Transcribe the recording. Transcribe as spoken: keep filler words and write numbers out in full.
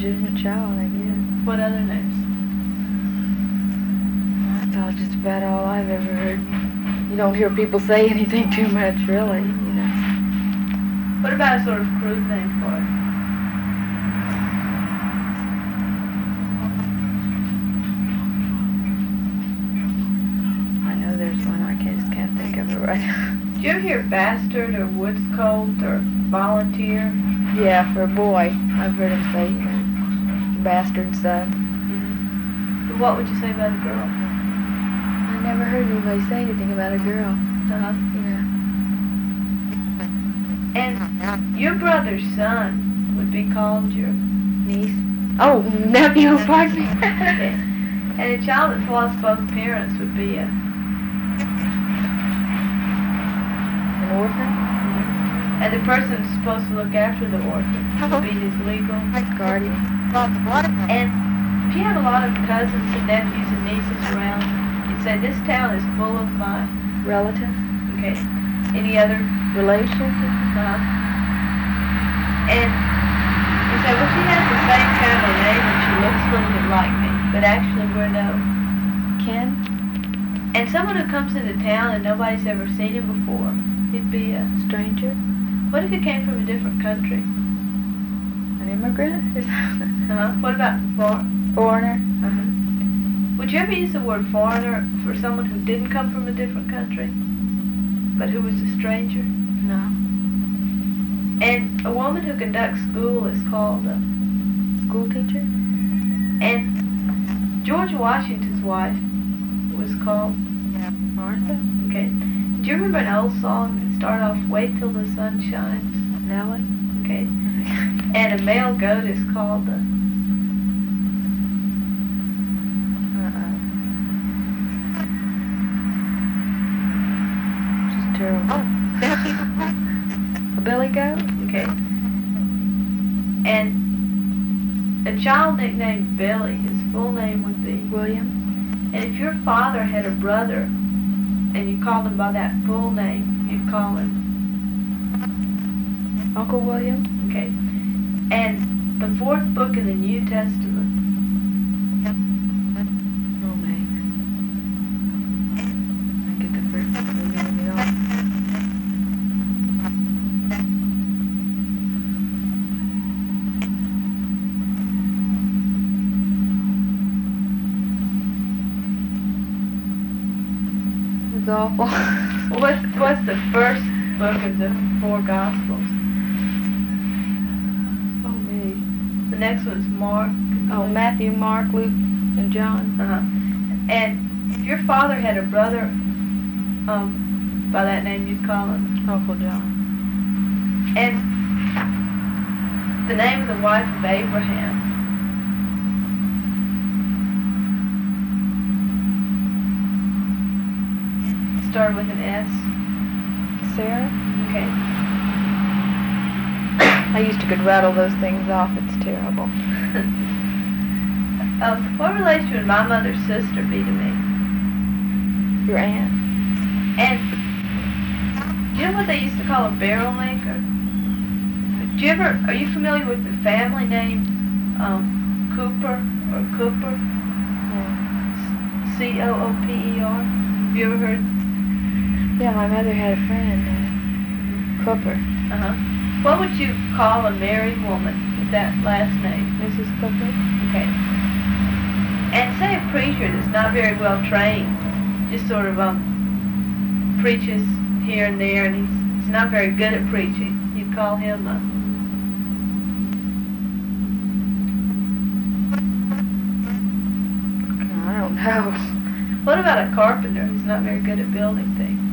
illegitimate child, I guess. What other names? That's all just about all I've ever heard. You don't hear people say anything too much, really, you know. What about a sort of crude name for it? I know there's one, I can't, just can't think of it right now. Do you ever hear bastard or woods colt or volunteer? Yeah, for a boy, I've heard him say, you know, bastard son. But what would you say about a girl? I never heard anybody say anything about a girl, Uh-huh. you know. And your brother's son would be called your Niece. Oh, nephew, pardon me. okay. And a child that's lost both parents would be a An orphan? and the person who's supposed to look after the orphan would be his legal Guardian. And if you had a lot of cousins and nephews and nieces around, you'd say this town is full of my Relative? okay. Any other Relation? uh And you say, well, she has the same kind of name and she looks a little bit like me, but actually we're no. Kin? And someone who comes into town and nobody's ever seen him before, he'd be a Stranger? what if he came from a different country? An immigrant? Uh-huh. What about for, Foreigner? uh-huh. Would you ever use the word foreigner for someone who didn't come from a different country, but who was a stranger? No. And a woman who conducts school is called a... School teacher? And George Washington's wife was called... Martha? Okay. Do you remember an old song that started off, Wait Till the Sun Shines? Nellie? Okay. And a male goat is called the... Uh-uh. Just terrible. A billy goat? Okay. And a child nicknamed Billy, his full name would be... William? And if your father had a brother and you called him by that full name, you'd call him... Uncle William? Okay. And the fourth book in the New Testament. Oh, man. I get the first one. You know, you know. It's awful. What's, what's the first book of the four Gospels? Oh, me. The next one's Mark. Oh, Matthew, Mark, Luke, and John. Uh-huh. And if your father had a brother um, by that name, you'd call him. Uncle John. And the name of the wife of Abraham. Started with an S. Sarah? Okay. I used to could rattle those things off. It's terrible. um, what relation would my mother's sister be to me? Your aunt? And do you know what they used to call a barrel maker? Do you ever, are you familiar with the family name um, Cooper or Cooper? Yeah. C O O P E R? Have you ever heard? Yeah, my mother had a friend, uh, Cooper. Uh-huh. What would you call a married woman with that last name? Missus Cooper? Okay. And say a preacher that's not very well trained, just sort of um preaches here and there, and he's, he's not very good at preaching. You'd call him a... I don't know. What about a carpenter who's not very good at building things?